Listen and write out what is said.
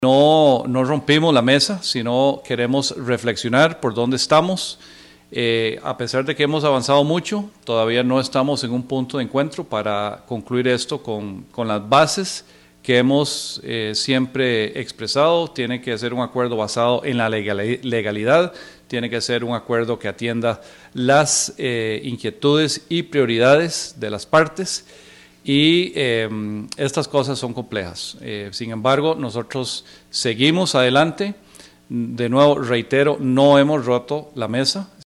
No rompimos la mesa, sino queremos reflexionar por dónde estamos. A pesar de que hemos avanzado mucho, todavía no estamos en un punto de encuentro para concluir esto con las bases que hemos siempre expresado. Tiene que ser un acuerdo basado en la legalidad, tiene que ser un acuerdo que atienda las inquietudes y prioridades de las partes. Y estas cosas son complejas. Sin embargo, nosotros seguimos adelante. De nuevo, reitero, no hemos roto la mesa.